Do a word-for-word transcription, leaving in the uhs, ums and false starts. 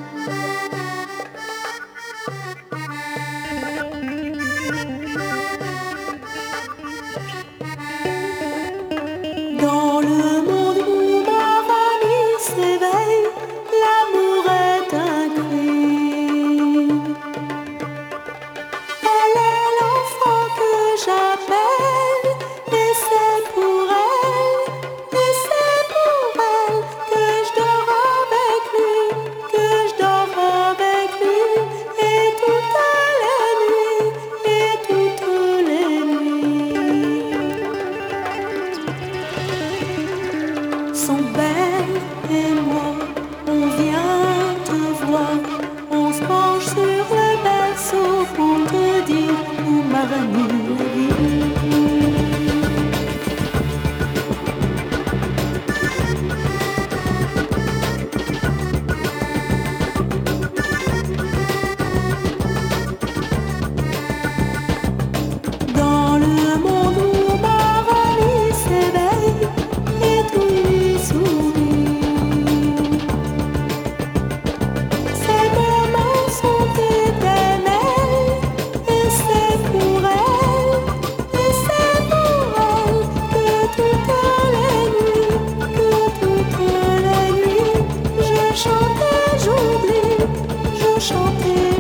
Dans le monde où ma famille s'éveille, l'amour est un crime. Elle est l'enfant que j'appelle, et c'est pour elle, et c'est pour elle que je dors avec lui, que je dors avec lui, et toutes les nuits, et toutes les nuits sont belles et moi, on vient te voir, on se penche sur le berceau pour te dire où m'a venue la vie. Dans le monde où ma famille s'éveille et tout lui sourit, ces moments sont éternels et c'est pour elle, et c'est pour elle que toutes les nuits, que toutes les nuits, je chantais, j'oublie, je chantais.